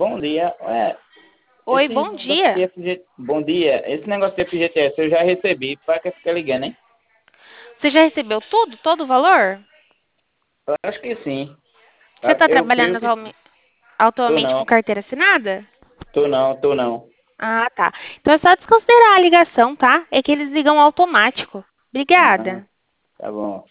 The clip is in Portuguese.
Bom dia. Oi, Esse bom negócio de dia. Bom dia. Esse negócio de FGTS eu já recebi. Para que fica ligando, hein? Você já recebeu tudo? Todo o valor? Eu acho que sim. Você está Eu trabalhando creio que sim. Tô atualmente com não. carteira assinada? Tô não. Ah, tá. Então é só desconsiderar a ligação, tá? É que eles ligam automático. Ah, Obrigada. tá bom.